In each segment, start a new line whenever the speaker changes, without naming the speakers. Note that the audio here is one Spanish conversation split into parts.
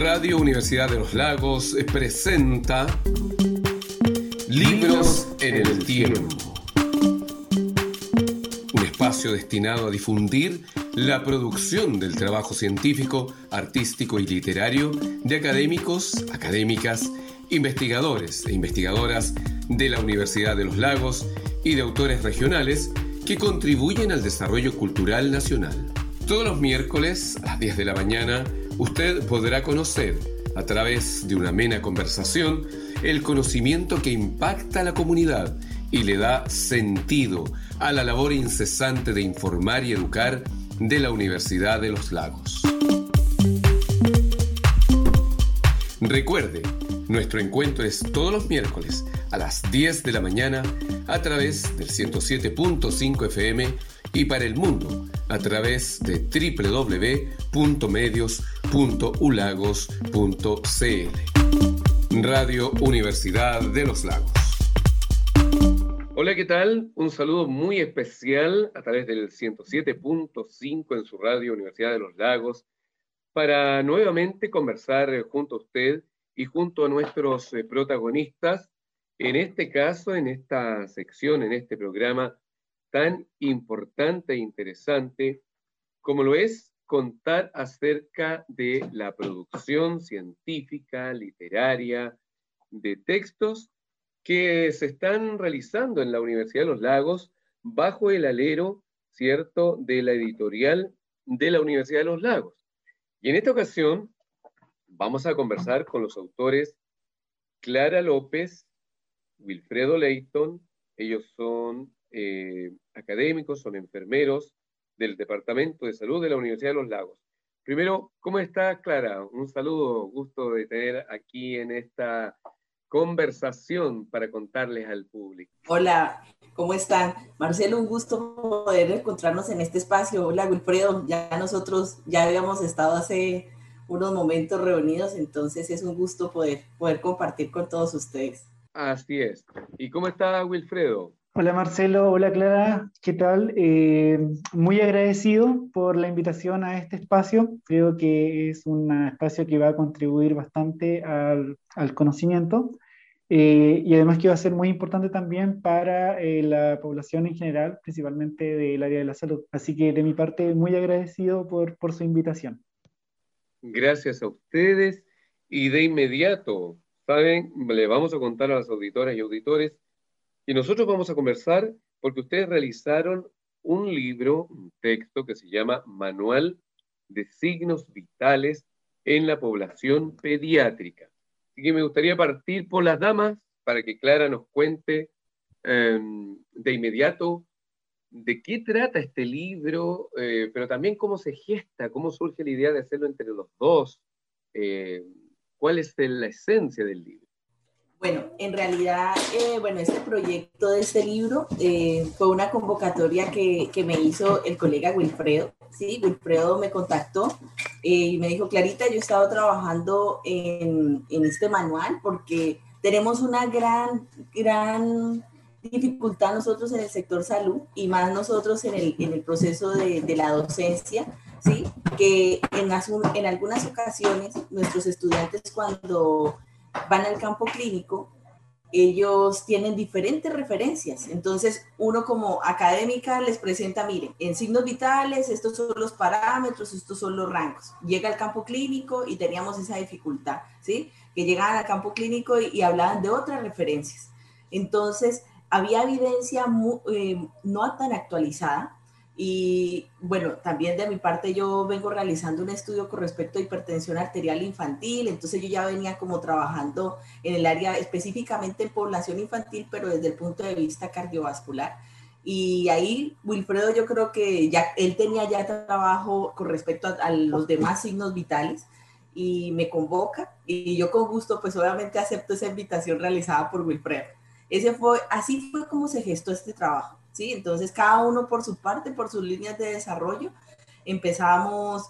Radio Universidad de los Lagos presenta Libros en el Tiempo, un espacio destinado a difundir la producción del trabajo científico, artístico y literario de académicos, académicas, investigadores e investigadoras de la Universidad de los Lagos y de autores regionales que contribuyen al desarrollo cultural nacional. Todos los miércoles a las 10 de la mañana, usted podrá conocer, a través de una amena conversación, el conocimiento que impacta a la comunidad y le da sentido a la labor incesante de informar y educar de la Universidad de los Lagos. Recuerde, nuestro encuentro es todos los miércoles a las 10 de la mañana a través del 107.5 FM y para el mundo a través de www.medios.ulagos.cl. Radio Universidad de los Lagos. Hola, ¿qué tal? Un saludo muy especial a través del 107.5 en su radio Universidad de los Lagos para nuevamente conversar junto a usted y junto a nuestros protagonistas, en este caso, en esta sección, en este programa tan importante e interesante como lo es contar acerca de la producción científica, literaria, de textos que se están realizando en la Universidad de los Lagos bajo el alero, ¿cierto?, de la editorial de la Universidad de los Lagos. Y en esta ocasión vamos a conversar con los autores Clara López, Wilfredo Leighton. Ellos son académicos, son enfermeros del Departamento de Salud de la Universidad de los Lagos. Primero, ¿cómo está, Clara? Un saludo, gusto de tener aquí en esta conversación para contarles al público.
Hola, ¿cómo están? Marcelo, un gusto poder encontrarnos en este espacio. Hola, Wilfredo, nosotros ya habíamos estado hace unos momentos reunidos, entonces es un gusto poder compartir con todos ustedes.
Así es. ¿Y cómo está, Wilfredo?
Hola Marcelo, hola Clara, ¿qué tal? Muy agradecido por la invitación a este espacio. Creo que es un espacio que va a contribuir bastante al conocimiento y además que va a ser muy importante también para la población en general, principalmente del área de la salud. Así que de mi parte, muy agradecido por su invitación.
Gracias a ustedes y de inmediato, ¿saben? Le vamos a contar a las auditoras y auditores y nosotros vamos a conversar porque ustedes realizaron un libro, un texto que se llama Manual de Signos Vitales en la Población Pediátrica. Así que me gustaría partir por las damas para que Clara nos cuente de inmediato de qué trata este libro, pero también cómo se gesta, cómo surge la idea de hacerlo entre los dos, cuál es la esencia del libro.
Bueno, en realidad, este proyecto de este libro fue una convocatoria que me hizo el colega Wilfredo. Sí, Wilfredo me contactó y me dijo, Clarita, yo he estado trabajando en este manual porque tenemos una gran dificultad nosotros en el sector salud y más nosotros en el proceso de la docencia, ¿sí? Que en algunas ocasiones nuestros estudiantes cuando van al campo clínico, ellos tienen diferentes referencias. Entonces, uno como académica les presenta, miren, en signos vitales, estos son los parámetros, estos son los rangos. Llega al campo clínico y teníamos esa dificultad, ¿sí? Que llegaban al campo clínico y hablaban de otras referencias. Entonces, había evidencia no tan actualizada. Y bueno, también de mi parte yo vengo realizando un estudio con respecto a hipertensión arterial infantil, entonces yo ya venía como trabajando en el área específicamente en población infantil, pero desde el punto de vista cardiovascular. Y ahí Wilfredo, yo creo que ya él tenía ya trabajo con respecto a los demás signos vitales y me convoca y yo con gusto pues obviamente acepto esa invitación realizada por Wilfredo. Así fue como se gestó este trabajo. ¿Sí? Entonces, cada uno por su parte, por sus líneas de desarrollo, empezamos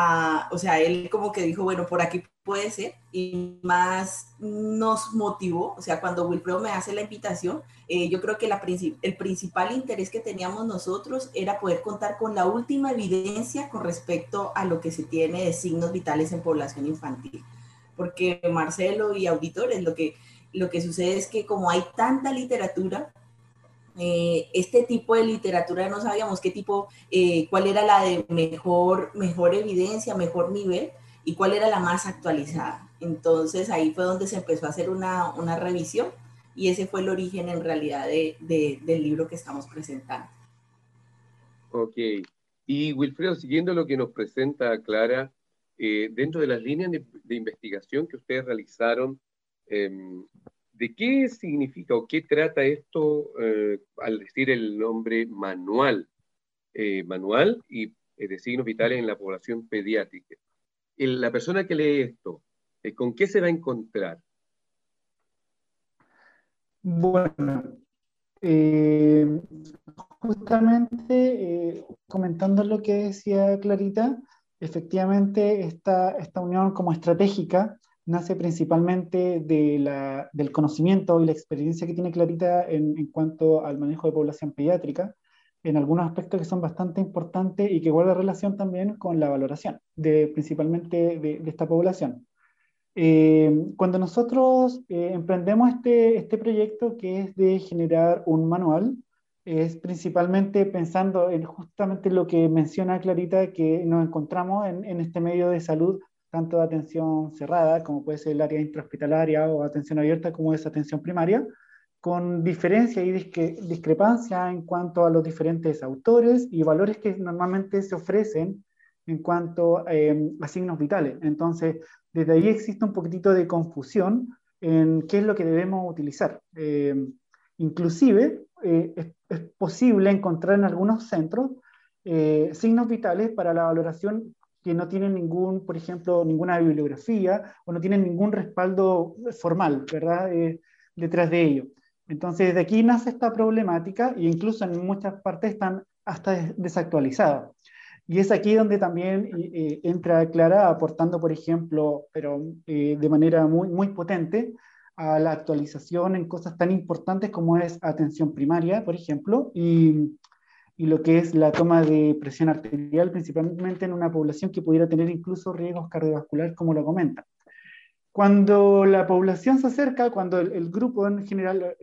él como que dijo, bueno, por aquí puede ser, y más nos motivó, o sea, cuando Wilfredo me hace la invitación, yo creo que el principal interés que teníamos nosotros era poder contar con la última evidencia con respecto a lo que se tiene de signos vitales en población infantil. porque Marcelo y auditores, lo que sucede es que como hay tanta literatura, este tipo de literatura no sabíamos qué tipo, cuál era la de mejor evidencia, mejor nivel y cuál era la más actualizada. Entonces ahí fue donde se empezó a hacer una revisión y ese fue el origen en realidad del libro que estamos presentando.
Ok. Y Wilfredo, siguiendo lo que nos presenta Clara, dentro de las líneas de investigación que ustedes realizaron, ¿de qué significa o qué trata esto al decir el nombre manual? Manual y de signos vitales en la población pediátrica. La persona que lee esto, ¿con qué se va a encontrar?
Bueno, eh, justamente comentando lo que decía Clarita, efectivamente esta unión como estratégica nace principalmente del conocimiento y la experiencia que tiene Clarita en cuanto al manejo de población pediátrica, en algunos aspectos que son bastante importantes y que guardan relación también con la valoración, principalmente de esta población. Cuando nosotros emprendemos este proyecto que es de generar un manual, es principalmente pensando en justamente lo que menciona Clarita, que nos encontramos en este medio de salud, tanto de atención cerrada, como puede ser el área intrahospitalaria, o atención abierta, como es atención primaria, con diferencia y discrepancia en cuanto a los diferentes autores y valores que normalmente se ofrecen en cuanto a signos vitales. Entonces, desde ahí existe un poquitito de confusión en qué es lo que debemos utilizar. Inclusive, es posible encontrar en algunos centros signos vitales para la valoración que no tienen por ejemplo, ninguna bibliografía o no tienen ningún respaldo formal, ¿verdad? Detrás de ello. Entonces, de aquí nace esta problemática e incluso en muchas partes están hasta desactualizadas. Y es aquí donde también entra Clara aportando, por ejemplo, pero de manera muy potente, a la actualización en cosas tan importantes como es atención primaria, por ejemplo, y lo que es la toma de presión arterial, principalmente en una población que pudiera tener incluso riesgos cardiovasculares, como lo comenta. Cuando la población se acerca, cuando el grupo en general,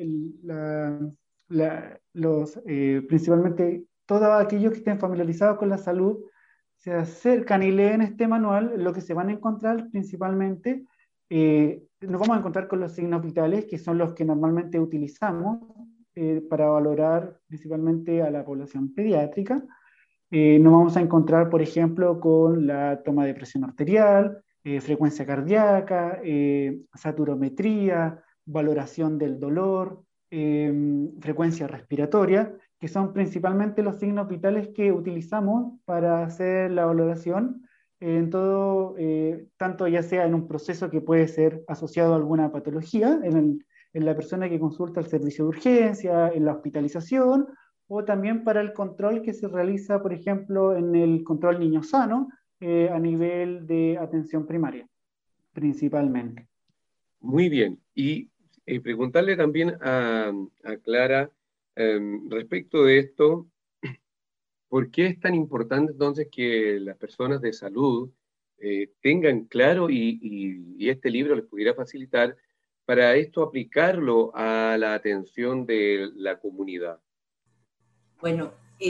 principalmente todos aquellos que estén familiarizados con la salud, se acercan y leen este manual, lo que se van a encontrar principalmente, nos vamos a encontrar con los signos vitales, que son los que normalmente utilizamos para valorar principalmente a la población pediátrica. Nos vamos a encontrar, por ejemplo, con la toma de presión arterial, frecuencia cardíaca, saturometría, valoración del dolor, frecuencia respiratoria, que son principalmente los signos vitales que utilizamos para hacer la valoración en todo, tanto ya sea en un proceso que puede ser asociado a alguna patología, en la persona que consulta el servicio de urgencia, en la hospitalización, o también para el control que se realiza, por ejemplo, en el control niño sano, a nivel de atención primaria, principalmente.
Muy bien. Y preguntarle también a Clara respecto de esto, ¿por qué es tan importante entonces que las personas de salud tengan claro y este libro les pudiera facilitar para esto aplicarlo a la atención de la comunidad?
Bueno,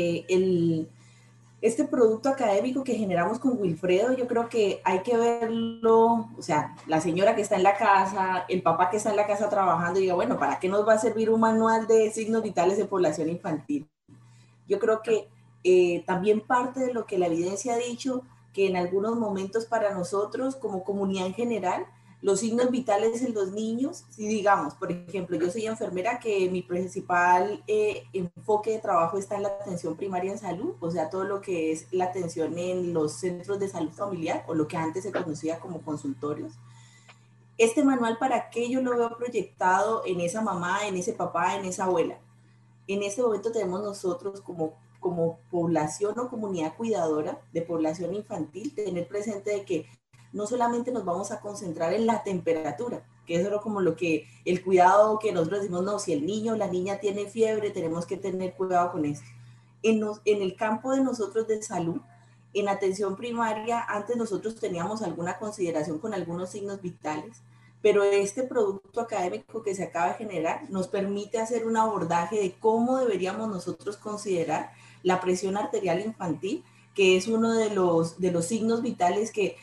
este producto académico que generamos con Wilfredo, yo creo que hay que verlo, o sea, la señora que está en la casa, el papá que está en la casa trabajando, y diga, bueno, ¿para qué nos va a servir un manual de signos vitales de población infantil? Yo creo que también parte de lo que la evidencia ha dicho, que en algunos momentos para nosotros como comunidad en general, los signos vitales en los niños, si digamos, por ejemplo, yo soy enfermera, que mi principal enfoque de trabajo está en la atención primaria en salud, o sea, todo lo que es la atención en los centros de salud familiar, o lo que antes se conocía como consultorios. Este manual, ¿para qué yo lo veo proyectado en esa mamá, en ese papá, en esa abuela? En este momento tenemos nosotros como población o comunidad cuidadora de población infantil, tener presente de que no solamente nos vamos a concentrar en la temperatura, que eso era como el cuidado que nosotros decimos, no, si el niño o la niña tiene fiebre, tenemos que tener cuidado con eso. En el campo de nosotros de salud, en atención primaria, antes nosotros teníamos alguna consideración con algunos signos vitales, pero este producto académico que se acaba de generar nos permite hacer un abordaje de cómo deberíamos nosotros considerar la presión arterial infantil, que es uno de los signos vitales que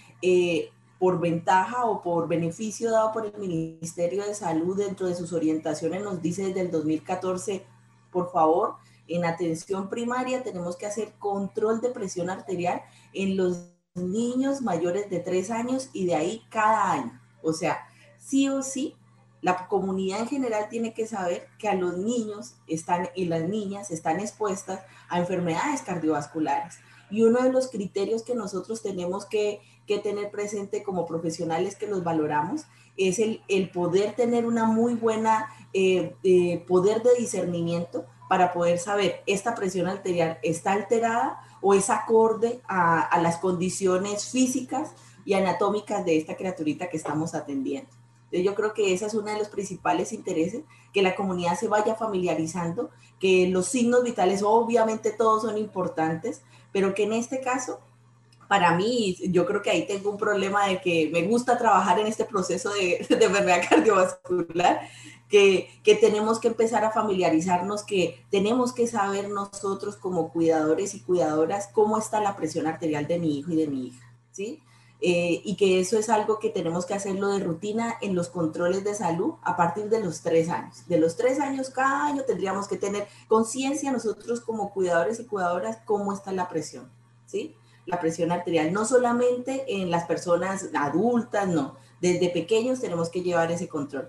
por ventaja o por beneficio dado por el Ministerio de Salud dentro de sus orientaciones nos dice desde el 2014, por favor, en atención primaria tenemos que hacer control de presión arterial en los niños mayores de 3 años y de ahí cada año. O sea, sí o sí, la comunidad en general tiene que saber que a los niños y las niñas están expuestas a enfermedades cardiovasculares. Y uno de los criterios que nosotros tenemos que tener presente como profesionales que los valoramos es el poder tener una muy buena poder de discernimiento para poder saber esta presión arterial está alterada o es acorde a las condiciones físicas y anatómicas de esta criaturita que estamos atendiendo. Entonces yo creo que ese es uno de los principales intereses, que la comunidad se vaya familiarizando, que los signos vitales obviamente todos son importantes, pero que en este caso, para mí, yo creo que ahí tengo un problema de que me gusta trabajar en este proceso de enfermedad cardiovascular, que tenemos que empezar a familiarizarnos, que tenemos que saber nosotros como cuidadores y cuidadoras cómo está la presión arterial de mi hijo y de mi hija, ¿sí? Y que eso es algo que tenemos que hacerlo de rutina en los controles de salud a partir de los 3 años. De los 3 años, cada año tendríamos que tener conciencia nosotros como cuidadores y cuidadoras cómo está la presión, ¿sí? La presión arterial, no solamente en las personas adultas, no. Desde pequeños tenemos que llevar ese control.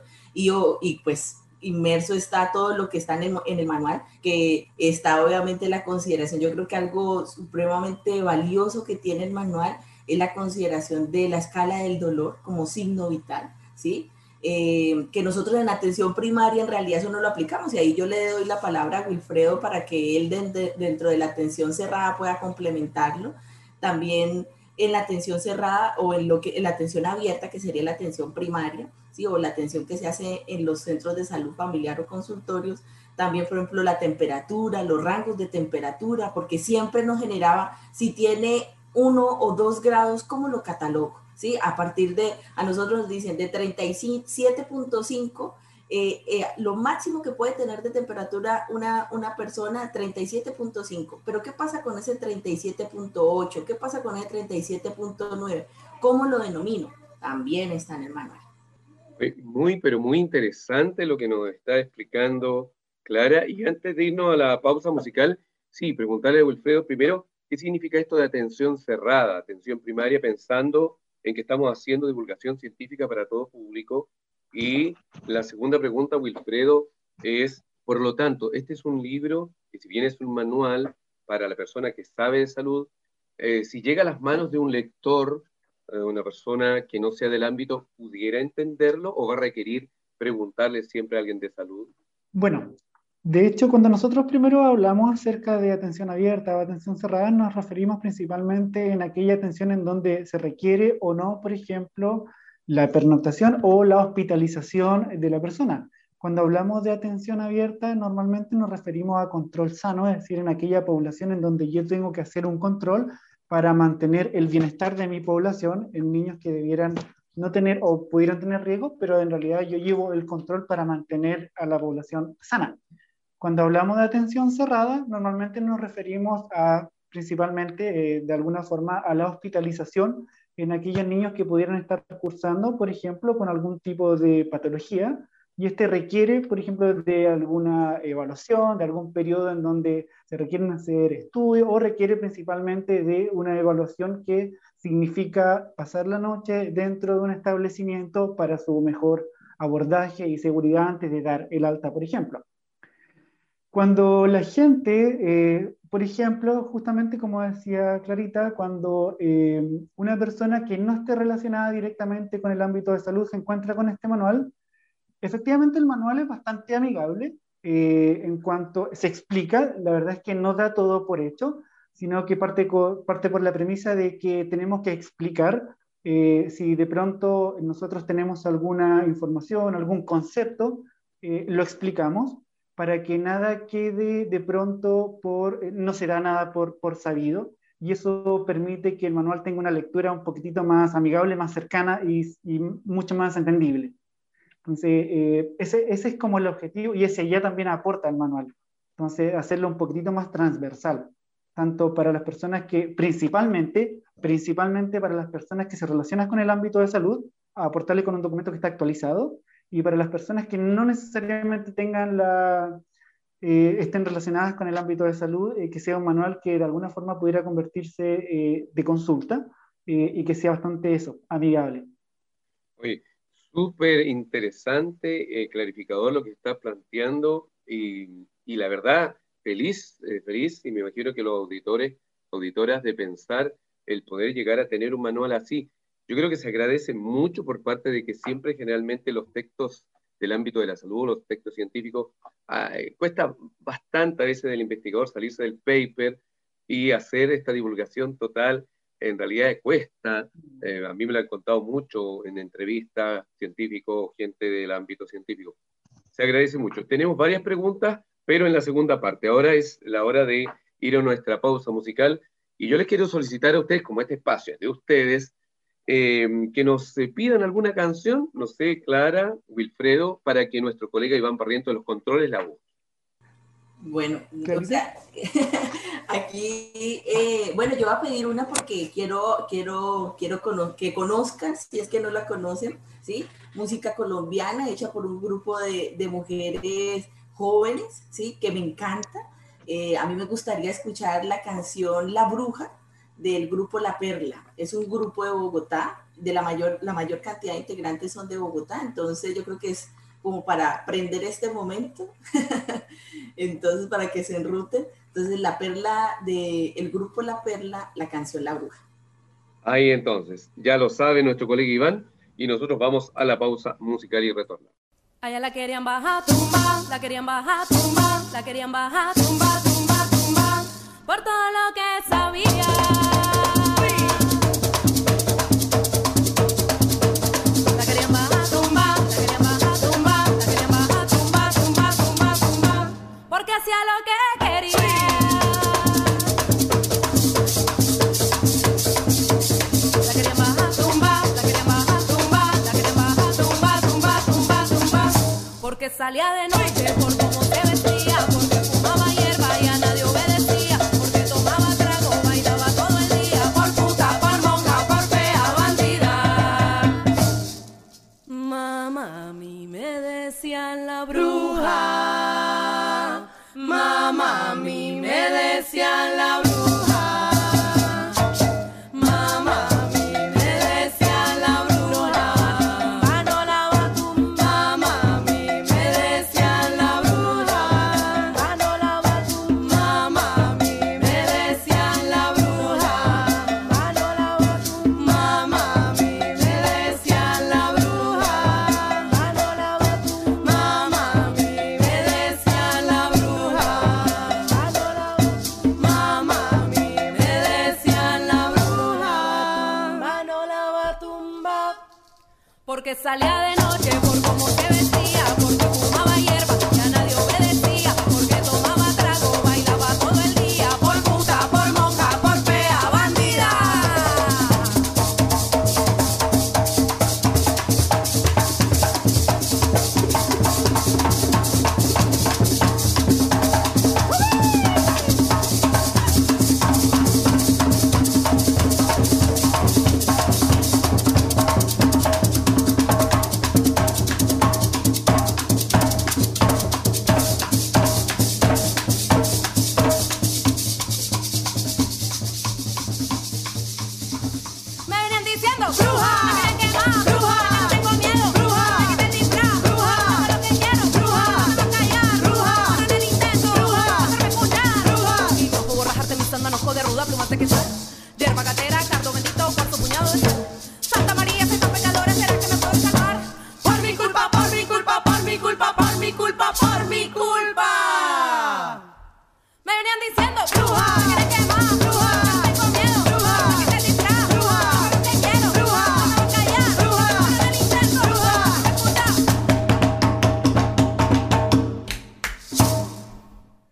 Y pues inmerso está todo lo que está en el manual, que está obviamente la consideración. Yo creo que algo supremamente valioso que tiene el manual es la consideración de la escala del dolor como signo vital, ¿sí? Que nosotros en atención primaria en realidad eso no lo aplicamos, y ahí yo le doy la palabra a Wilfredo para que él dentro de la atención cerrada pueda complementarlo. También en la atención cerrada o en la atención abierta, que sería la atención primaria, ¿sí? O la atención que se hace en los centros de salud familiar o consultorios. También, por ejemplo, la temperatura, los rangos de temperatura, porque siempre nos generaba, si tiene 1 o 2 grados, ¿cómo lo catalogo? ¿Sí? A partir de, a nosotros nos dicen de 37.5, lo máximo que puede tener de temperatura una persona, 37.5. Pero ¿qué pasa con ese 37.8? ¿Qué pasa con ese 37.9? ¿Cómo lo denomino? También está en el manual.
Pero muy interesante lo que nos está explicando Clara. Y antes de irnos a la pausa musical, sí, preguntarle a Wilfredo primero, ¿qué significa esto de atención cerrada, atención primaria, pensando en que estamos haciendo divulgación científica para todo público? Y la segunda pregunta, Wilfredo, es, por lo tanto, este es un libro que si bien es un manual para la persona que sabe de salud, si llega a las manos de un lector, una persona que no sea del ámbito, ¿pudiera entenderlo o va a requerir preguntarle siempre a alguien de salud?
Bueno, de hecho, cuando nosotros primero hablamos acerca de atención abierta o atención cerrada, nos referimos principalmente en aquella atención en donde se requiere o no, por ejemplo, la pernoctación o la hospitalización de la persona. Cuando hablamos de atención abierta, normalmente nos referimos a control sano, es decir, en aquella población en donde yo tengo que hacer un control para mantener el bienestar de mi población en niños que debieran no tener o pudieran tener riesgo, pero en realidad yo llevo el control para mantener a la población sana. Cuando hablamos de atención cerrada, normalmente nos referimos a principalmente, de alguna forma, a la hospitalización en aquellos niños que pudieran estar cursando, por ejemplo, con algún tipo de patología, y este requiere, por ejemplo, de alguna evaluación, de algún periodo en donde se requieren hacer estudios, o requiere principalmente de una evaluación que significa pasar la noche dentro de un establecimiento para su mejor abordaje y seguridad antes de dar el alta, por ejemplo. Cuando la gente, por ejemplo, justamente como decía Clarita, cuando una persona que no esté relacionada directamente con el ámbito de salud se encuentra con este manual, efectivamente el manual es bastante amigable en cuanto se explica, la verdad es que no da todo por hecho, sino que parte por la premisa de que tenemos que explicar si de pronto nosotros tenemos alguna información, algún concepto, lo explicamos para que nada quede de pronto no se da nada por sabido. y eso permite que el manual tenga una lectura un poquitito más amigable, más cercana y mucho más entendible. Entonces, ese es como el objetivo, y ese ya también aporta el manual. Entonces, hacerlo un poquitito más transversal, tanto para las personas que, principalmente para las personas que se relacionan con el ámbito de salud, aportarle con un documento que está actualizado, y para las personas que no necesariamente estén relacionadas con el ámbito de salud, que sea un manual que de alguna forma pudiera convertirse de consulta, y que sea bastante amigable.
Oye, súper interesante, clarificador lo que está planteando, y la verdad, feliz, y me imagino que los auditoras de pensar el poder llegar a tener un manual así. Yo creo que se agradece mucho por parte de que siempre generalmente los textos del ámbito de la salud, los textos científicos, cuesta bastante a veces del investigador salirse del paper y hacer esta divulgación total. En realidad cuesta, a mí me lo han contado mucho en entrevistas científicos, gente del ámbito científico. Se agradece mucho. Tenemos varias preguntas, pero en la segunda parte. Ahora es la hora de ir a nuestra pausa musical, y yo les quiero solicitar a ustedes, como este espacio es de ustedes, que nos pidan alguna canción, no sé, Clara, Wilfredo, para que nuestro colega Iván Barrientos de los controles la busque.
Bueno, o sea, aquí, bueno, yo voy a pedir una porque quiero que conozcan, si es que no la conocen, ¿sí? Música colombiana hecha por un grupo de mujeres jóvenes, ¿sí? Que me encanta. A mí me gustaría escuchar la canción La Bruja del grupo La Perla. Es un grupo de Bogotá, la mayor cantidad de integrantes son de Bogotá, entonces yo creo que es como para prender este momento, entonces para que se enruten. Entonces La Perla, del grupo La Perla, la canción La Bruja.
Ahí entonces, ya lo sabe nuestro colega Iván, y nosotros vamos a la pausa musical y retornamos.
Allá la querían bajar, tumba, la querían bajar, tumba, la querían bajar, tumba, tumba, tumba, por todo lo que sabía. La querían bajar, tumba, la querían bajar, tumba, la querían bajar, tumba, tumba, tumba, tumba, porque hacía lo que quería. La querían bajar, tumba, la querían bajar, tumba, la querían bajar, tumba, tumba, tumba, tumba, porque salía de noche por cómo se vestía, porque fumaba hierba y a nadie obedecía, porque tomaba trago, bailaba todo el día, por puta, por monja, por fea, bandida. Mamá, a mí me decían la bruja. Mamá, a mí me decían la bruja. Porque salía de noche por cómo se vestía, porque fumaba hierba y a nadie obedecía, porque tomaba trago, bailaba todo el día, por puta, por monja, por fea, bandida.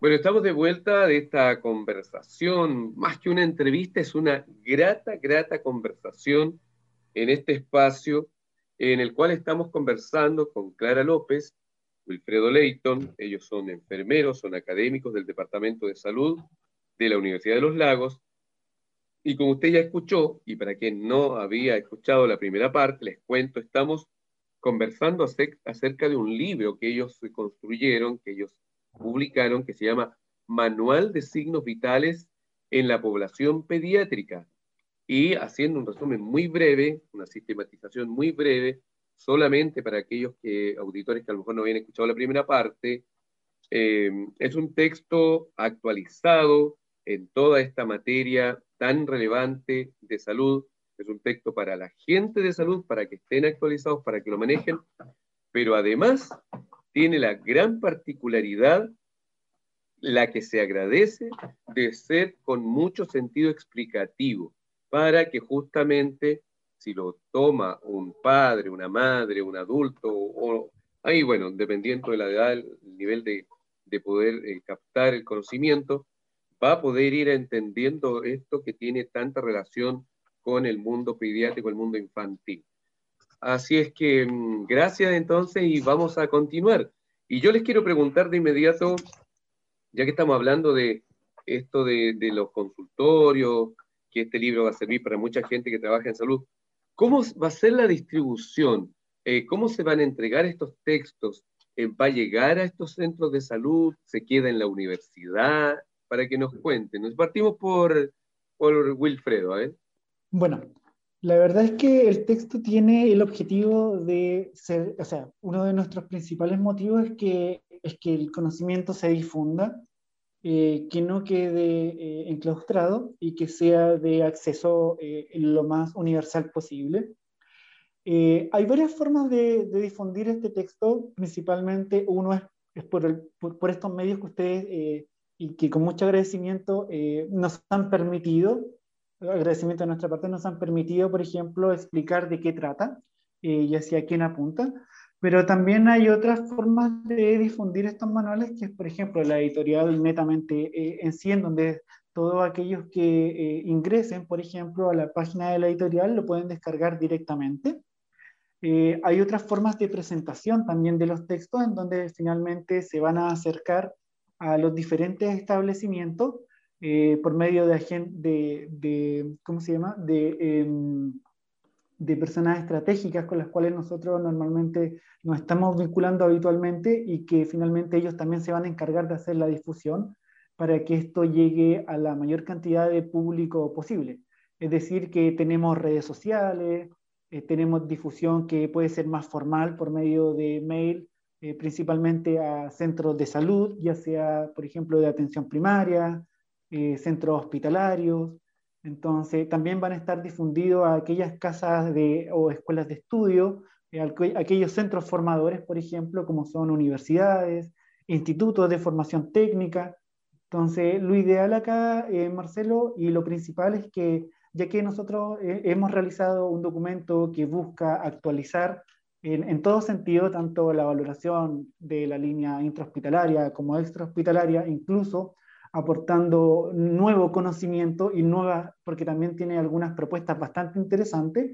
Bueno, estamos de vuelta de esta conversación, más que una entrevista, es una grata conversación en este espacio en el cual estamos conversando con Clara López, Wilfredo Leighton. Ellos son enfermeros, son académicos del Departamento de Salud de la Universidad de los Lagos, y como usted ya escuchó, y para quien no había escuchado la primera parte, les cuento, estamos conversando acerca de un libro que ellos construyeron, que ellos publicaron, que se llama Manual de Signos Vitales en la Población Pediátrica. Y haciendo un resumen muy breve, una sistematización muy breve, solamente para aquellos auditores que a lo mejor no habían escuchado la primera parte, es un texto actualizado en toda esta materia tan relevante de salud. Es un texto para la gente de salud, para que estén actualizados, para que lo manejen, pero además tiene la gran particularidad, la que se agradece, de ser con mucho sentido explicativo, para que justamente si lo toma un padre, una madre, un adulto, o ahí bueno, dependiendo de la edad, el nivel de poder captar el conocimiento, va a poder ir entendiendo esto que tiene tanta relación con el mundo pediátrico, el mundo infantil. Así es que gracias entonces y vamos a continuar. Y yo les quiero preguntar de inmediato, ya que estamos hablando de esto de los consultorios, que este libro va a servir para mucha gente que trabaja en salud, ¿cómo va a ser la distribución? ¿Cómo se van a entregar estos textos? ¿Va a llegar a estos centros de salud? ¿Se queda en la universidad? Para que nos cuenten. Nos partimos por Wilfredo, ¿eh?
Bueno, la verdad es que el texto tiene el objetivo de ser, o sea, uno de nuestros principales motivos es que el conocimiento se difunda, que no quede enclaustrado y que sea de acceso lo más universal posible. Hay varias formas de difundir este texto, principalmente uno es por estos medios que ustedes, y que con mucho agradecimiento nos han permitido, agradecimiento de nuestra parte, nos han permitido, por ejemplo, explicar de qué trata y hacia quién apunta, pero también hay otras formas de difundir estos manuales, que es, por ejemplo, la editorial netamente en sí, en donde todos aquellos que ingresen, por ejemplo, a la página de la editorial lo pueden descargar directamente. Hay otras formas de presentación también de los textos en donde finalmente se van a acercar a los diferentes establecimientos por medio ¿cómo se llama? De personas estratégicas con las cuales nosotros normalmente nos estamos vinculando habitualmente y que finalmente ellos también se van a encargar de hacer la difusión para que esto llegue a la mayor cantidad de público posible. Es decir, que tenemos redes sociales, tenemos difusión que puede ser más formal por medio de mail, principalmente a centros de salud, ya sea, por ejemplo, de atención primaria, centros hospitalarios. Entonces, también van a estar difundidos a aquellas casas o escuelas de estudio, aquellos centros formadores, por ejemplo, como son universidades, institutos de formación técnica. Entonces, lo ideal acá, Marcelo, y lo principal es que, ya que nosotros hemos realizado un documento que busca actualizar en todo sentido, tanto la valoración de la línea intrahospitalaria como extrahospitalaria, incluso aportando nuevo conocimiento y nuevas, porque también tiene algunas propuestas bastante interesantes.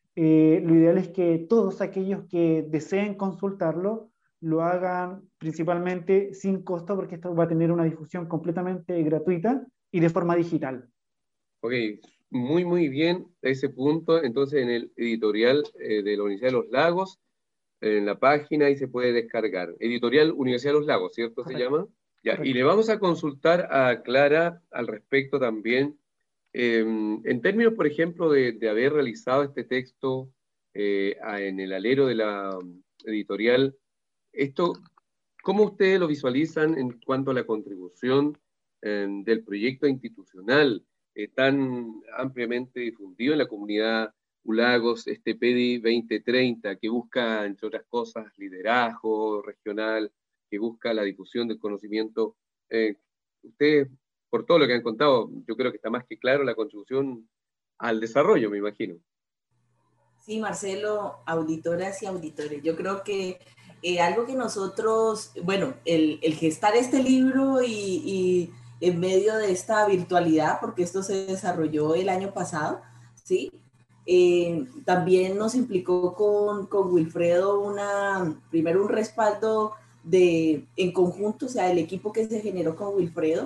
Lo ideal es que todos aquellos que deseen consultarlo lo hagan principalmente sin costo, porque esto va a tener una difusión completamente gratuita y de forma digital.
Ok, muy bien ese punto. Entonces, en el editorial de la Universidad de los Lagos, en la página ahí se puede descargar. Editorial Universidad de los Lagos, ¿cierto? Correcto. ¿Se llama? Ya, y le vamos a consultar a Clara al respecto también. En términos, por ejemplo, de haber realizado este texto en el alero de la editorial, esto, ¿cómo ustedes lo visualizan en cuanto a la contribución del proyecto institucional tan ampliamente difundido en la comunidad ULAGOS, este PEDI 2030, que busca, entre otras cosas, liderazgo regional, que busca la difusión del conocimiento? Ustedes, por todo lo que han contado, yo creo que está más que claro la contribución al desarrollo, me imagino.
Sí, Marcelo, auditoras y auditores, yo creo que algo que nosotros, bueno, el gestar este libro y en medio de esta virtualidad, porque esto se desarrolló el año pasado, ¿sí? También nos implicó con Wilfredo primero un respaldo en conjunto, o sea, el equipo que se generó con Wilfredo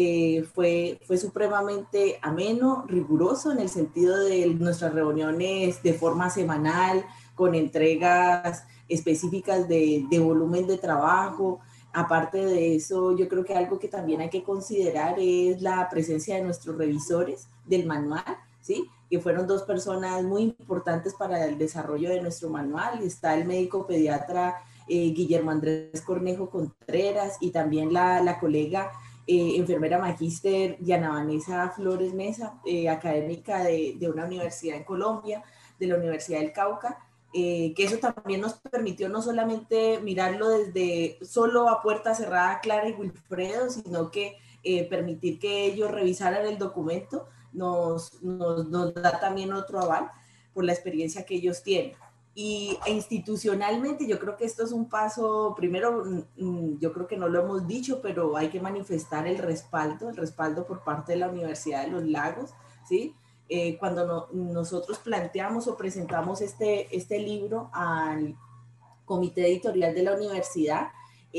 fue supremamente ameno, riguroso en el sentido de nuestras reuniones de forma semanal, con entregas específicas de volumen de trabajo. Aparte de eso, yo creo que algo que también hay que considerar es la presencia de nuestros revisores del manual, ¿sí? Que fueron dos personas muy importantes para el desarrollo de nuestro manual. Está el médico pediatra Guillermo Andrés Cornejo Contreras y también la colega enfermera magíster Diana Vanessa Flores Mesa, académica de una universidad en Colombia, de la Universidad del Cauca, que eso también nos permitió no solamente mirarlo desde solo a puerta cerrada Clara y Wilfredo, sino que permitir que ellos revisaran el documento nos da también otro aval por la experiencia que ellos tienen. Y institucionalmente yo creo que esto es un paso, primero, yo creo que no lo hemos dicho, pero hay que manifestar el respaldo por parte de la Universidad de los Lagos, ¿sí? Cuando nosotros planteamos o presentamos este libro al comité editorial de la universidad,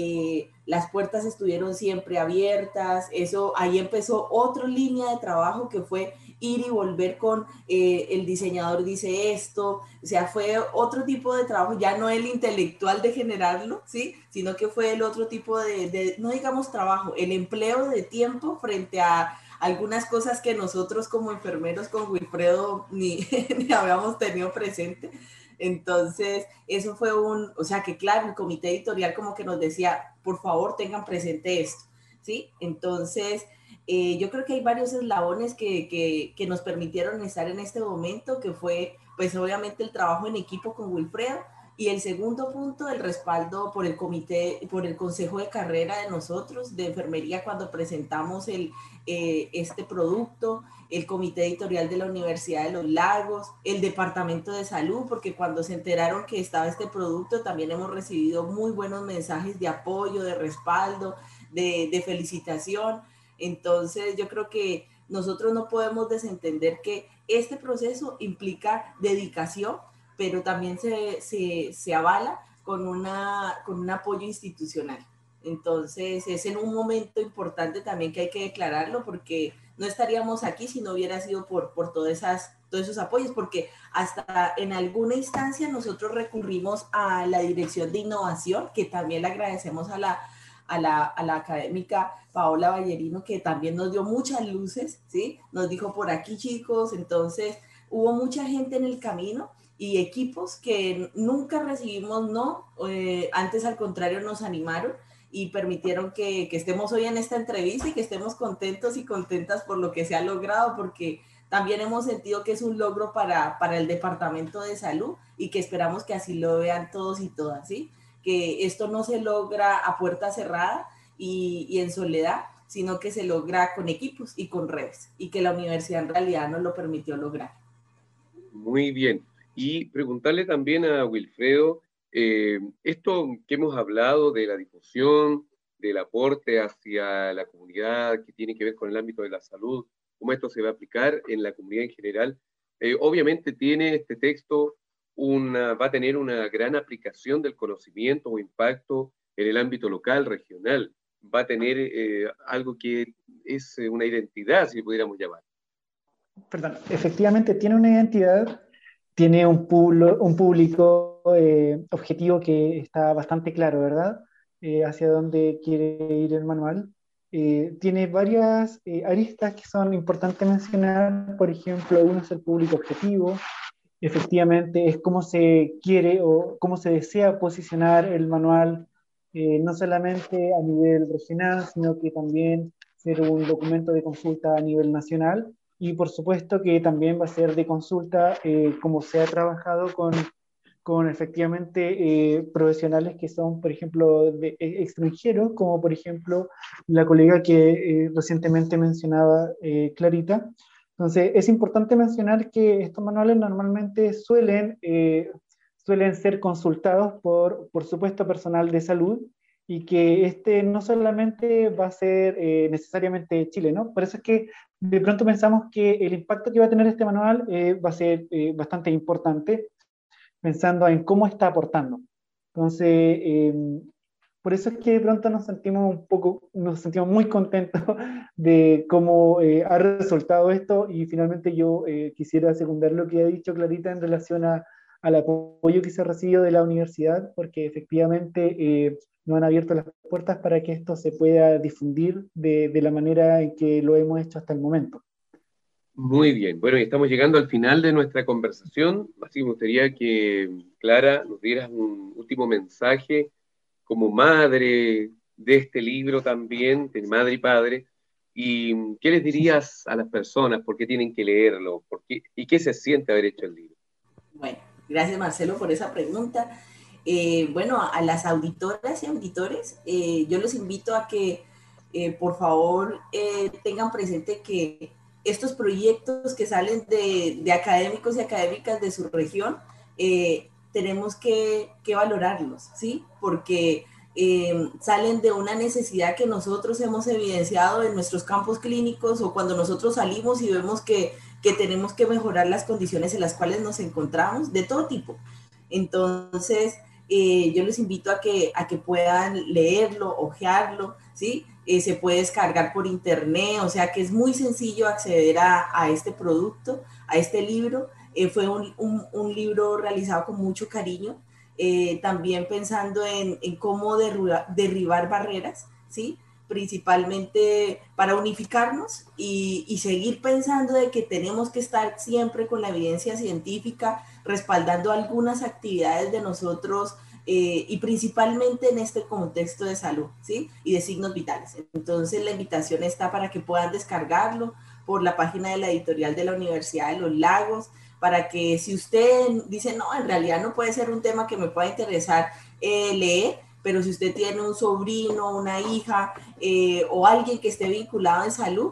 las puertas estuvieron siempre abiertas. Ahí empezó otra línea de trabajo que fue ir y volver con el diseñador dice esto, o sea, fue otro tipo de trabajo, ya no el intelectual de generarlo, ¿sí? Sino que fue el otro tipo no digamos trabajo, el empleo de tiempo frente a algunas cosas que nosotros como enfermeros con Wilfredo ni habíamos tenido presente. Entonces, eso fue o sea que claro, el comité editorial como que nos decía, por favor tengan presente esto, ¿sí? Entonces, yo creo que hay varios eslabones que nos permitieron estar en este momento, que fue pues obviamente el trabajo en equipo con Wilfredo, y el segundo punto, el respaldo por el comité, por el consejo de carrera de nosotros, de enfermería, cuando presentamos este producto, el comité editorial de la Universidad de los Lagos, el departamento de salud, porque cuando se enteraron que estaba este producto, también hemos recibido muy buenos mensajes de apoyo, de respaldo, de felicitación. Entonces yo creo que nosotros no podemos desentender que este proceso implica dedicación, pero también se avala con un apoyo institucional. Entonces es en un momento importante también que hay que declararlo, porque no estaríamos aquí si no hubiera sido por todos esos apoyos, porque hasta en alguna instancia nosotros recurrimos a la Dirección de Innovación, que también le agradecemos a la académica Paola Ballerino, que también nos dio muchas luces, ¿sí? Nos dijo por aquí, chicos. Entonces hubo mucha gente en el camino y equipos que nunca recibimos no, antes al contrario nos animaron y permitieron que estemos hoy en esta entrevista y que estemos contentos y contentas por lo que se ha logrado, porque también hemos sentido que es un logro para el Departamento de Salud y que esperamos que así lo vean todos y todas, ¿sí? Que esto no se logra a puerta cerrada y en soledad, sino que se logra con equipos y con redes, y que la universidad en realidad nos lo permitió lograr.
Muy bien. Y preguntarle también a Wilfredo, esto que hemos hablado de la difusión, del aporte hacia la comunidad que tiene que ver con el ámbito de la salud, cómo esto se va a aplicar en la comunidad en general, obviamente tiene este texto va a tener una gran aplicación del conocimiento o impacto en el ámbito local, regional, va a tener algo que es una identidad, si pudiéramos llamar.
Perdón, efectivamente tiene una identidad, tiene un público objetivo que está bastante claro, ¿verdad? Hacia dónde quiere ir el manual. Tiene varias aristas que son importantes mencionar. Por ejemplo, uno es el público objetivo. Efectivamente es cómo se quiere o cómo se desea posicionar el manual, no solamente a nivel regional, sino que también ser un documento de consulta a nivel nacional. Y por supuesto que también va a ser de consulta, como se ha trabajado con efectivamente profesionales que son, por ejemplo, extranjeros, como por ejemplo la colega que recientemente mencionaba, Clarita. Entonces, es importante mencionar que estos manuales normalmente suelen suelen ser consultados por supuesto, personal de salud, y que este no solamente va a ser necesariamente chileno. Por eso es que de pronto pensamos que el impacto que va a tener este manual va a ser bastante importante, pensando en cómo está aportando. Entonces, por eso es que de pronto nos sentimos muy contentos de cómo ha resultado esto, y finalmente yo quisiera secundar lo que ha dicho Clarita en relación al apoyo que se ha recibido de la universidad, porque efectivamente nos han abierto las puertas para que esto se pueda difundir de la manera en que lo hemos hecho hasta el momento.
Muy bien, bueno, y estamos llegando al final de nuestra conversación, así me gustaría que, Clara, nos dieras un último mensaje como madre de este libro también, de madre y padre, y qué les dirías a las personas, por qué tienen que leerlo, y qué se siente haber hecho el libro.
Bueno, gracias Marcelo por esa pregunta. Bueno, a las auditoras y auditores, yo los invito a que por favor tengan presente que estos proyectos que salen de académicos y académicas de su región, tenemos que valorarlos, ¿sí? Porque salen de una necesidad que nosotros hemos evidenciado en nuestros campos clínicos, o cuando nosotros salimos y vemos que tenemos que mejorar las condiciones en las cuales nos encontramos, de todo tipo. Entonces, yo les invito a que puedan leerlo, hojearlo, ¿sí? Se puede descargar por internet, o sea que es muy sencillo acceder a este producto, a este libro. Fue un libro realizado con mucho cariño, también pensando en cómo derribar barreras, ¿sí? Principalmente para unificarnos y seguir pensando de que tenemos que estar siempre con la evidencia científica, respaldando algunas actividades de nosotros, y principalmente en este contexto de salud, ¿sí? Y de signos vitales. Entonces la invitación está para que puedan descargarlo por la página de la editorial de la Universidad de los Lagos, para que si usted dice, no, en realidad no puede ser un tema que me pueda interesar leer, pero si usted tiene un sobrino, una hija o alguien que esté vinculado en salud,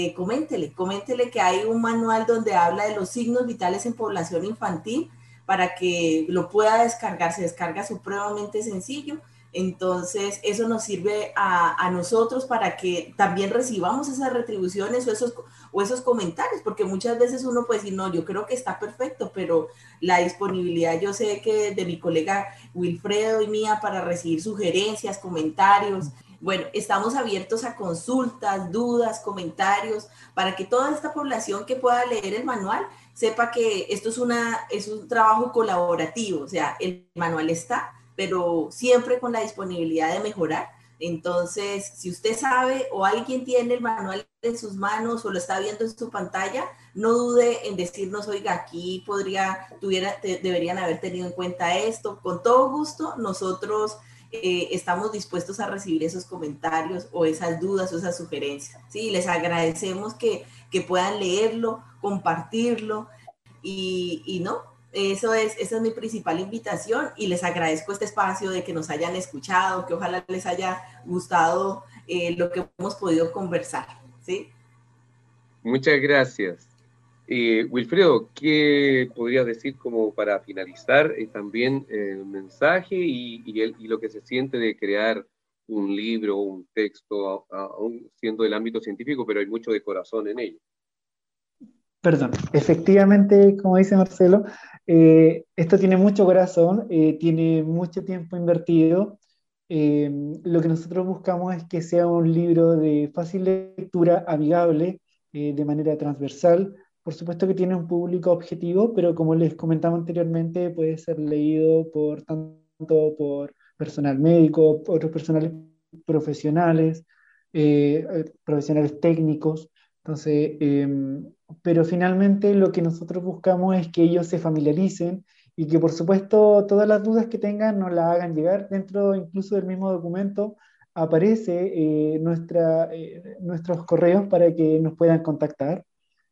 coméntele que hay un manual donde habla de los signos vitales en población infantil, para que lo pueda descargar. Se descarga supremamente sencillo. Entonces eso nos sirve a nosotros para que también recibamos esas retribuciones o esos comentarios, porque muchas veces uno puede decir, no, yo creo que está perfecto, pero la disponibilidad, yo sé que de mi colega Wilfredo y mía, para recibir sugerencias, comentarios. Bueno, estamos abiertos a consultas, dudas, comentarios, para que toda esta población que pueda leer el manual sepa que esto es un trabajo colaborativo. O sea, el manual está, pero siempre con la disponibilidad de mejorar. Entonces, si usted sabe o alguien tiene el manual en sus manos o lo está viendo en su pantalla, no dude en decirnos, oiga, aquí deberían haber tenido en cuenta esto. Con todo gusto, nosotros estamos dispuestos a recibir esos comentarios o esas dudas o esas sugerencias. Sí, les agradecemos que puedan leerlo, compartirlo y no. Esa es mi principal invitación, y les agradezco este espacio de que nos hayan escuchado, que ojalá les haya gustado lo que hemos podido conversar, ¿sí?
Muchas gracias. Wilfredo, ¿qué podrías decir como para finalizar también el mensaje y lo que se siente de crear un libro o un texto, aún siendo del ámbito científico, pero hay mucho de corazón en ello?
Perdón, efectivamente, como dice Marcelo, esto tiene mucho corazón, tiene mucho tiempo invertido. Lo que nosotros buscamos es que sea un libro de fácil lectura, amigable, de manera transversal. Por supuesto que tiene un público objetivo, pero como les comentaba anteriormente, puede ser leído tanto por personal médico, otros personales profesionales, profesionales técnicos. Entonces, pero finalmente lo que nosotros buscamos es que ellos se familiaricen, y que por supuesto todas las dudas que tengan nos las hagan llegar. Dentro incluso del mismo documento aparece nuestros correos para que nos puedan contactar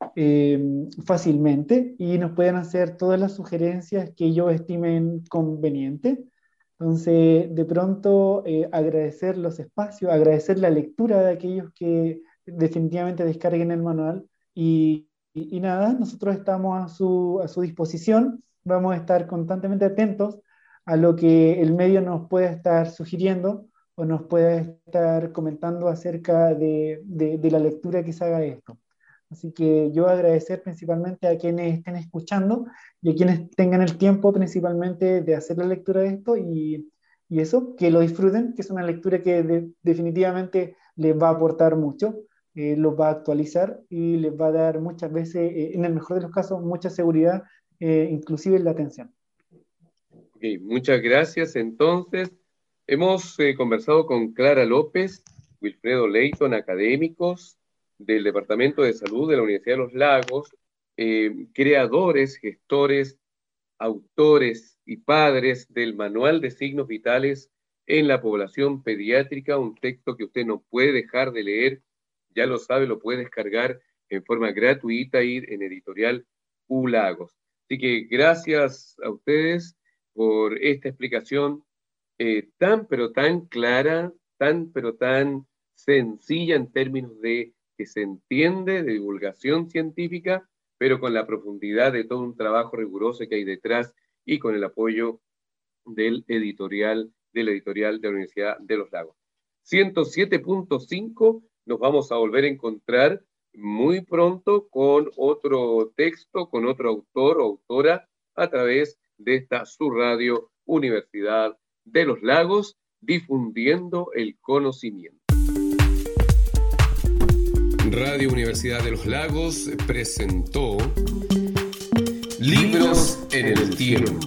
fácilmente, y nos puedan hacer todas las sugerencias que ellos estimen convenientes. Entonces, de pronto, agradecer los espacios, agradecer la lectura de aquellos que definitivamente descarguen el manual, y nada, nosotros estamos a su disposición. vamos a estar constantemente atentos a lo que el medio nos pueda estar sugiriendo o nos pueda estar comentando acerca de la lectura que se haga de esto. Así que yo agradecer principalmente a quienes estén escuchando y a quienes tengan el tiempo principalmente de hacer la lectura de esto y eso, que lo disfruten, que es una lectura que definitivamente les va a aportar mucho, los va a actualizar y les va a dar muchas veces, en el mejor de los casos, mucha seguridad, inclusive en la atención.
Okay, muchas gracias. Entonces, hemos conversado con Clara López, Wilfredo Leighton, académicos del Departamento de Salud de la Universidad de los Lagos, creadores, gestores, autores y padres del Manual de Signos Vitales en la Población Pediátrica, un texto que usted no puede dejar de leer, ya lo sabe, lo puede descargar en forma gratuita y en Editorial U Lagos. Así que gracias a ustedes por esta explicación tan pero tan clara, tan pero tan sencilla en términos de que se entiende, de divulgación científica, pero con la profundidad de todo un trabajo riguroso que hay detrás y con el apoyo del editorial de la Universidad de los Lagos. 107.5, nos vamos a volver a encontrar muy pronto con otro texto, con otro autor o autora a través de esta su radio Universidad de los Lagos, difundiendo el conocimiento. Radio Universidad de los Lagos presentó Libros en el Tiempo,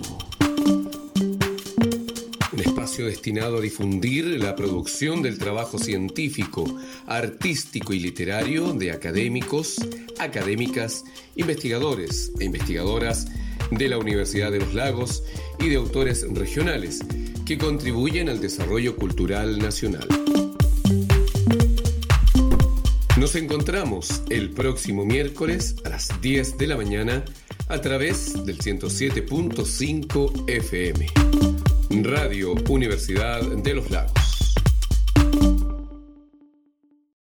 un espacio destinado a difundir la producción del trabajo científico, artístico y literario de académicos, académicas, investigadores e investigadoras de la Universidad de los Lagos y de autores regionales que contribuyen al desarrollo cultural nacional. Nos encontramos el próximo miércoles a las 10 de la mañana a través del 107.5 FM. Radio Universidad de los Lagos.